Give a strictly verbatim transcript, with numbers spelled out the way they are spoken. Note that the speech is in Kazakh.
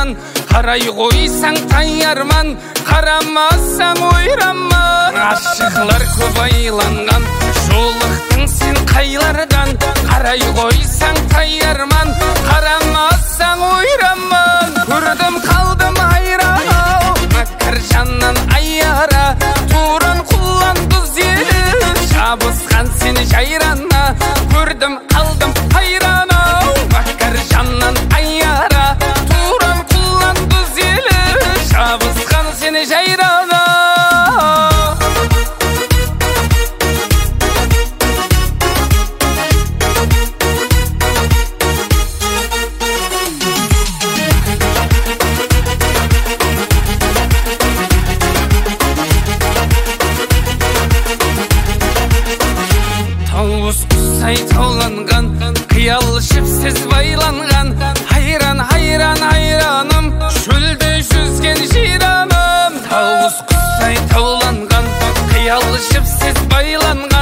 тайырман, қарай қойсаң таярман, қарамасаң ойраман. Ашықлар көп айланған, жолықтың сен қайлардан, қарай қойсаң таярман, қарамасаң ойраман. Көрдім қалдым айрау, мәкір жаннан айара, туран құланды зелі, жабысқан сені жайрана. Көрдім қалдым айранау, мәкір жаннан айара, туран құланды зелі, жабысқан сені жайрана. Тауыз құсай тауланған, қиял шепсіз байланған, айран, айран, айраным, шөлде жүзген жираным. Тауыз құсай тауланған, қиял шепсіз байланған,